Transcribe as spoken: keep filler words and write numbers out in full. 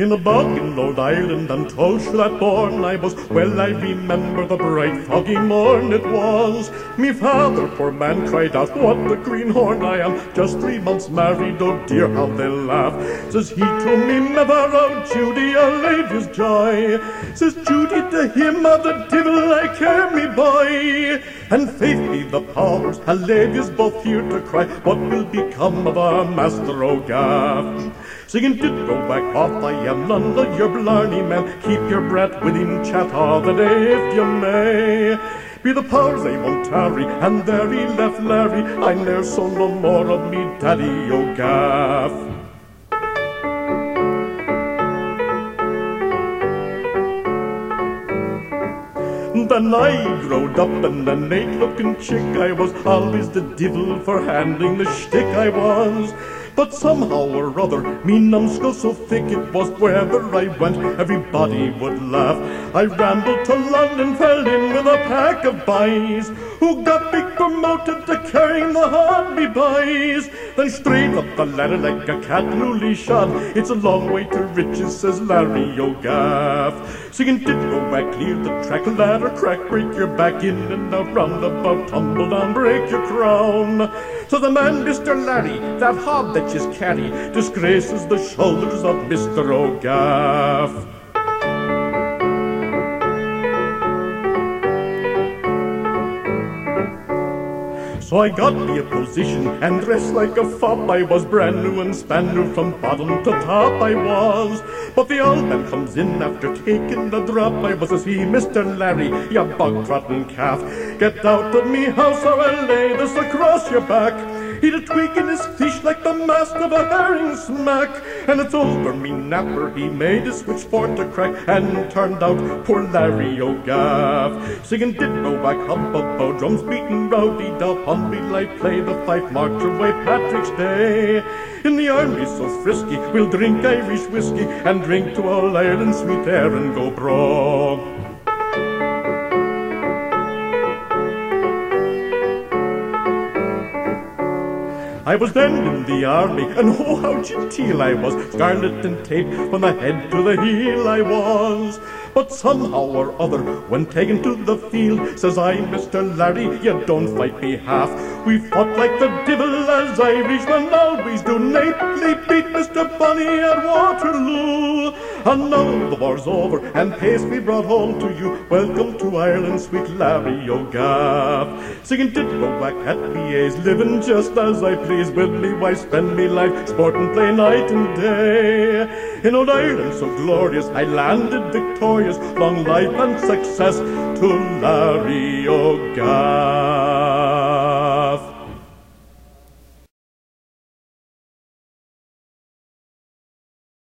In a bog in Old Ireland, and Tulsh that born I was. Well, I remember the bright foggy morn it was. Me father, poor man, cried out, what a greenhorn I am, just three months married, oh dear, how they'll laugh. Says he to me, mother, oh Judy, I'll leave his joy. Says Judy to him, oh the devil, I care me boy. And faith be the powers, a lady's both here to cry, what will become of our Master O'Gaff? Singing, did go back off, I am none of your blarney men. Keep your breath within chat all the day if you may. Be the powers they won't tarry, and there he left Larry. I ne'er saw no more of me Daddy O'Gaff. Then I growed up, and a neat-looking chick I was, always the divil for handling the shtick I was. But somehow or other, me numbskull so thick it was, wherever I went, everybody would laugh. I rambled to London, fell in with a pack of boys, who got big promoted to carrying the Hornby boys. Then straight up the ladder like a cat newly shod, it's a long way to riches, says Larry O'Gaff. Singing, did go back, clear the track, ladder crack, break your back, in and out, roundabout, tumble down, break your crown. So the man, Mister Larry, that hob that yous carry, disgraces the shoulders of Mister O'Gaff. So I got me a position and dressed like a fop. I was brand new and span new from bottom to top I was. But the old man comes in after taking the drop. I was, says he, Mister Larry, you bog-trotting calf, get out of me house or I'll lay this across your back. He'd a tweak in his fish like the mast of a herring smack. And it's over me napper, he made a switch for to crack, and turned out poor Larry O'Gaff. Singing, did go back, hum bow, drums beating, rowdy dow, Hornby light play, the fife march away Patrick's Day. In the army so frisky, we'll drink Irish whiskey, and drink to all Ireland's sweet air and go broke. I was then in the army, and oh, how genteel I was, scarlet and tape from the head to the heel I was. But somehow or other, when taken to the field, says I, Mister Larry, you don't fight me half. We fought like the devil, as Irishmen always do, lately beat Mister Bonny at Waterloo. And now the war's over, and pace we brought home to you, welcome to Ireland, sweet Larry O'Gaff. Singing, did go back at B A's, living just as I please, with me wife spend me life, sport and play night and day. In old Ireland so glorious, I landed victorious, long life and success to Larry O'Gaff.